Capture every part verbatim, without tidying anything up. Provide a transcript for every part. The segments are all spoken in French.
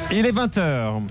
Il est vingt heures.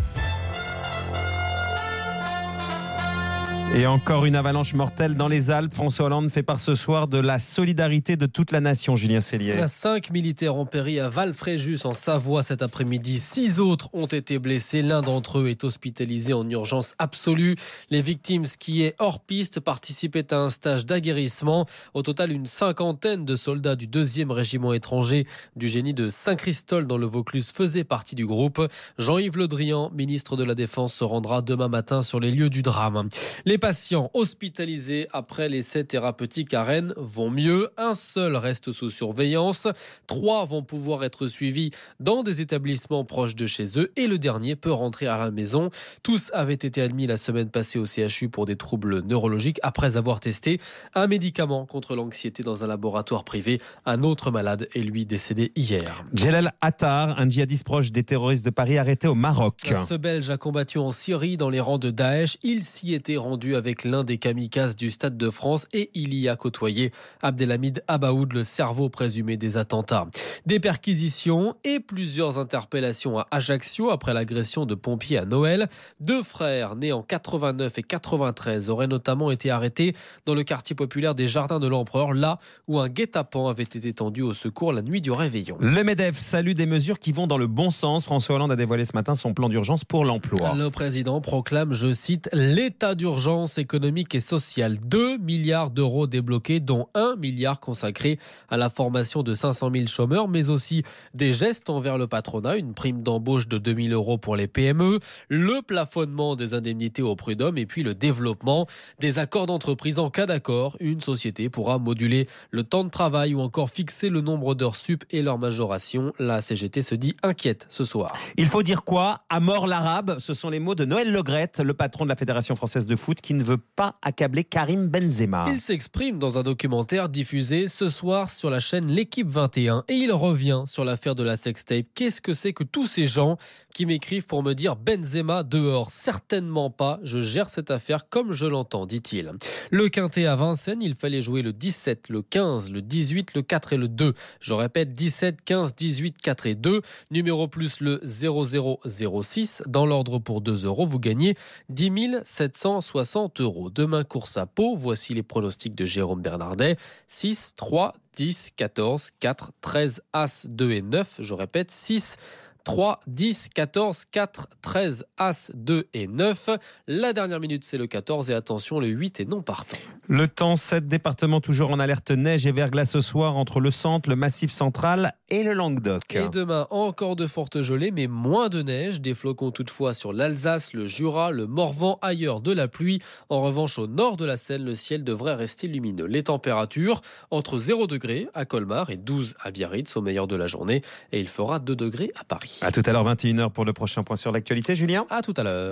Et encore une avalanche mortelle dans les Alpes. François Hollande fait part ce soir de la solidarité de toute la nation, Julien Cellier. Cinq militaires ont péri à Val-Fréjus en Savoie cet après-midi. Six autres ont été blessés. L'un d'entre eux est hospitalisé en urgence absolue. Les victimes skiaient hors piste, participaient à un stage d'aguerrissement. Au total, une cinquantaine de soldats du deuxième régiment étranger du génie de Saint-Christol dans le Vaucluse faisaient partie du groupe. Jean-Yves Le Drian, ministre de la Défense, se rendra demain matin sur les lieux du drame. Les patients hospitalisés après l'essai thérapeutique à Rennes vont mieux. Un seul reste sous surveillance. Trois vont pouvoir être suivis dans des établissements proches de chez eux et le dernier peut rentrer à la maison. Tous avaient été admis la semaine passée au C H U pour des troubles neurologiques après avoir testé un médicament contre l'anxiété dans un laboratoire privé. Un autre malade est lui décédé hier. Djelal Attar, un djihadiste proche des terroristes de Paris, arrêté au Maroc. Ce Belge a combattu en Syrie dans les rangs de Daesh. Il s'y était rendu avec l'un des kamikazes du Stade de France et il y a côtoyé Abdelhamid Abaoud, le cerveau présumé des attentats. Des perquisitions et plusieurs interpellations à Ajaccio après l'agression de pompiers à Noël. Deux frères nés en quatre-vingt-neuf et quatre-vingt-treize auraient notamment été arrêtés dans le quartier populaire des Jardins de l'Empereur, là où un guet-apens avait été tendu au secours la nuit du réveillon. Le MEDEF salue des mesures qui vont dans le bon sens. François Hollande a dévoilé ce matin son plan d'urgence pour l'emploi. Le président proclame, je cite, l'état d'urgence économique et social. deux milliards d'euros débloqués, dont un milliard consacré à la formation de cinq cent mille chômeurs, mais aussi des gestes envers le patronat, une prime d'embauche de deux mille euros pour les P M E, le plafonnement des indemnités au prud'homme et puis le développement des accords d'entreprise. En cas d'accord, une société pourra moduler le temps de travail ou encore fixer le nombre d'heures sup et leur majoration. La C G T se dit inquiète ce soir. Il faut dire quoi ? À mort l'arabe, ce sont les mots de Noël Le Graët, le patron de la Fédération française de foot, qui ne veut pas accabler Karim Benzema. Il s'exprime dans un documentaire diffusé ce soir sur la chaîne L'équipe vingt et un et il revient sur l'affaire de la sextape. Qu'est-ce que c'est que tous ces gens qui m'écrivent pour me dire Benzema dehors ? Certainement pas, je gère cette affaire comme je l'entends, dit-il. Le quintet à Vincennes, il fallait jouer le dix-sept, le quinze, le dix-huit, le quatre et le deux. Je répète, dix-sept, quinze, dix-huit, quatre et deux. Numéro plus le zéro zéro zéro six. Dans l'ordre pour deux euros, vous gagnez dix mille sept cent soixante euros. Demain, course à Pau. Voici les pronostics de Jérôme Bernardet. six, trois, dix, quatorze, quatre, treize, As, deux et neuf. Je répète, six, trois, dix, quatorze, quatre, treize, As, deux et neuf. La dernière minute, c'est le quatorze et attention, le huit est non partant. Le temps, sept départements toujours en alerte neige et verglas ce soir entre le centre, le massif central et le Languedoc. Et demain, encore de fortes gelées, mais moins de neige. Des flocons toutefois sur l'Alsace, le Jura, le Morvan, ailleurs de la pluie. En revanche, au nord de la Seine, le ciel devrait rester lumineux. Les températures, entre zéro degré à Colmar et douze à Biarritz au meilleur de la journée. Et il fera deux degrés à Paris. À tout à l'heure, vingt et une heures pour le prochain point sur l'actualité, Julien. À tout à l'heure.